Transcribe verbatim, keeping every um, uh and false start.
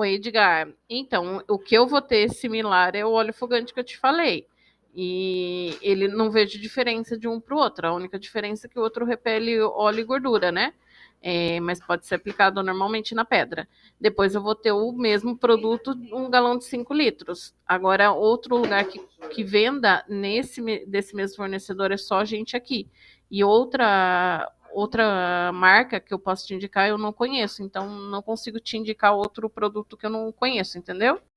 Oi, Edgar. Então, o que eu vou ter similar é o óleo fogante que eu te falei. E ele não vejo diferença de um para o outro. A única diferença é que o outro repele óleo e gordura, né? É, mas pode ser aplicado normalmente na pedra. Depois eu vou ter o mesmo produto, um galão de cinco litros. Agora, outro lugar que, que venda nesse desse mesmo fornecedor é só a gente aqui. E outra outra marca que eu posso te indicar eu não conheço, então não consigo te indicar outro produto que eu não conheço, entendeu?